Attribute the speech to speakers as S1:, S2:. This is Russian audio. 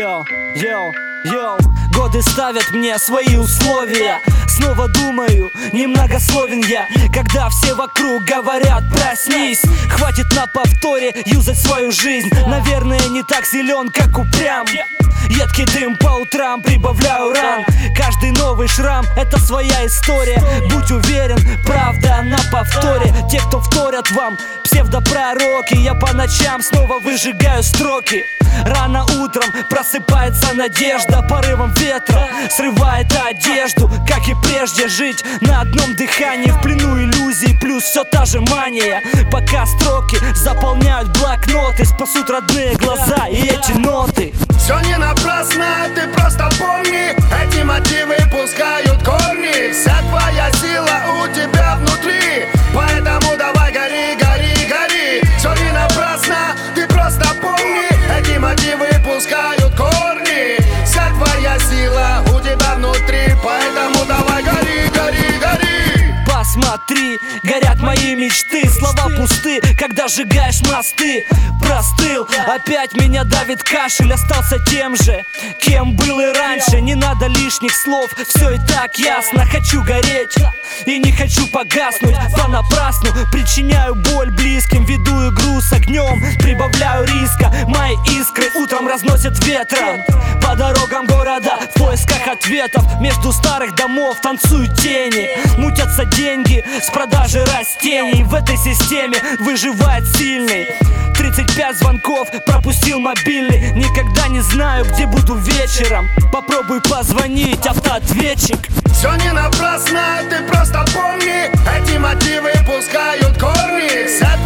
S1: Йоу, годы ставят мне свои условия. Снова думаю, немногословен я, когда все вокруг говорят: проснись. Хватит на повторе юзать свою жизнь. Наверное, не так силен, как упрям. Едкий дым по утрам, прибавляю ран. Каждый новый шрам — это своя история. Будь уверен, правда на повторе. Те, кто вторят вам, псевдопророки. Я по ночам снова выжигаю строки. Рано утром просыпается надежда. Порывом ветра срывает одежду. Как и прежде, жить на одном дыхании, в плену иллюзий, плюс все та же мания. Пока строки заполняют блокноты, спасут родные глаза и эти ноты.
S2: Все не напрасно, ты просто помни, эти мотивы пускают корни. Вся твоя сила у тебя внутри, поэтому давай гори, гори, гори. Все не напрасно, ты просто помни, эти мотивы пускают корни. Вся твоя сила у тебя внутри, поэтому давай гори, гори, гори.
S1: Посмотри, горят мои мечты. Слова пусты, когда сжигаешь мосты. Простыл, опять меня давит кашель. Остался тем же, кем был и раньше. Не надо лишних слов, все и так ясно. Хочу гореть и не хочу погаснуть понапрасну. Причиняю боль близким, веду игру с огнем, прибавляю риска. Мои искры утром разносят ветром по дорогам города в поисках ответов. Между старых домов танцуют тени, мутятся деньги с продажи растений. В этой системе выживает сильный. 35 звонков, пропустил мобильный. Никогда не знаю, где буду вечером. Попробуй позвонить, автоответчик.
S2: Все не напрасно, ты просто помни, эти мотивы пускают корни. Вся